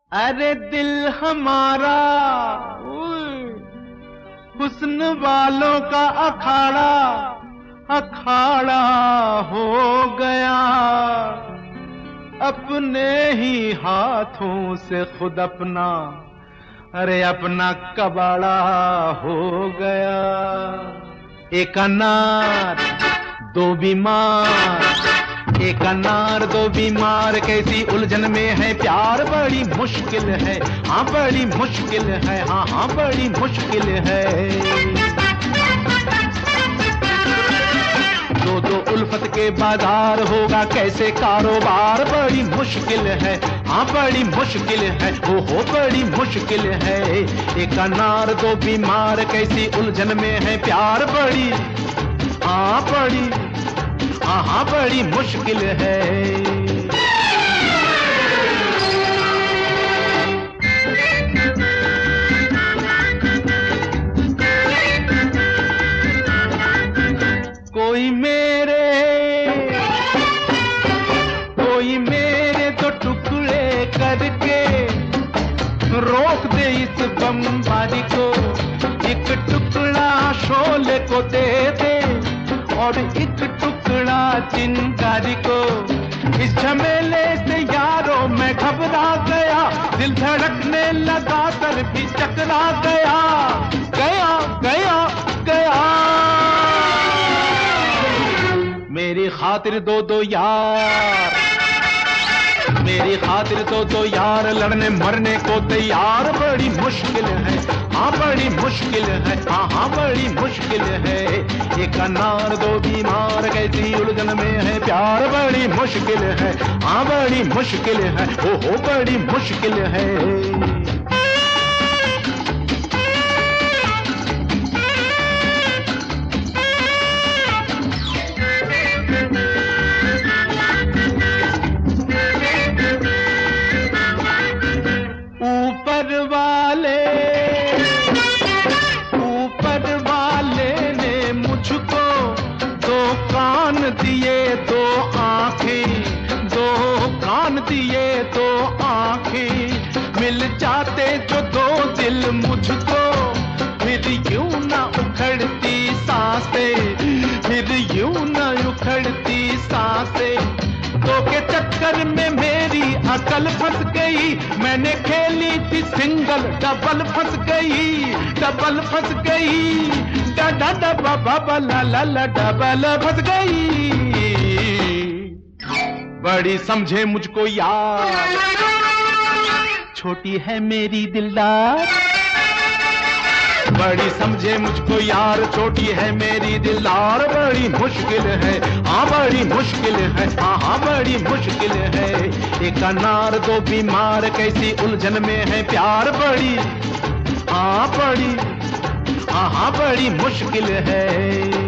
अरे दिल हमारा हुस्न वालों का अखाड़ा अखाड़ा हो गया, अपने ही हाथों से खुद अपना, अरे अपना कबाड़ा हो गया। एक अनार दो बीमार, एक अनार दो बीमार, कैसी उलझन में है प्यार, बड़ी मुश्किल है, हाँ बड़ी मुश्किल है, हाँ हाँ बड़ी मुश्किल है। दो दो उल्फत के बाजार होगा कैसे कारोबार, बड़ी मुश्किल है, हाँ बड़ी मुश्किल है, हो बड़ी मुश्किल है। एक अनार दो बीमार, कैसी उलझन में है प्यार, बड़ी हाँ बड़ी हाँ बड़ी मुश्किल है। कोई मेरे तो टुकड़े करके रोक दे इस बमबारी को, एक टुकड़ा शोले को दे दे और एक टुकड़ा चिंगारी को। इस झमेले से यारों मैं घबरा गया, दिल धड़कने लगा सर भी चकरा गया, गया गया गया। मेरी खातिर दो दो यार, मेरी खातिर दो यार, लड़ने मरने को तैयार, बड़ी मुश्किल है, हाँ बड़ी मुश्किल है, हाँ हाँ बड़ी मुश्किल है। एक अनार दो बीमार, कैसी उलझन में है प्यार, बड़ी मुश्किल है, हाँ बड़ी मुश्किल है, हो बड़ी मुश्किल है। ऊपर वाले ने मुझको दो कान दिए दो आंखें, दो कान दिए दो आंखें, मिल जाते जो दो दिल मुझको, फिर यूं ना उखड़ती सांसें, फिर यूं ना उखड़ती सांसें। तो के चक्कर में मेरी अकल फंस गई, मैंने खेली थी सिंगल, डबल फंस गई, डबल फंस गई, डा डा डबा बाबा ला ला ला डबल फंस गई। बड़ी समझे मुझको यार, छोटी है मेरी दिलदार, बड़ी समझे मुझको यार, छोटी है मेरी दिलदार, बड़ी मुश्किल है, हाँ बड़ी मुश्किल है, हाँ हाँ बड़ी मुश्किल है। एक अनार दो बीमार, कैसी उलझन में है प्यार, बड़ी हाँ बड़ी हाँ हाँ बड़ी मुश्किल है।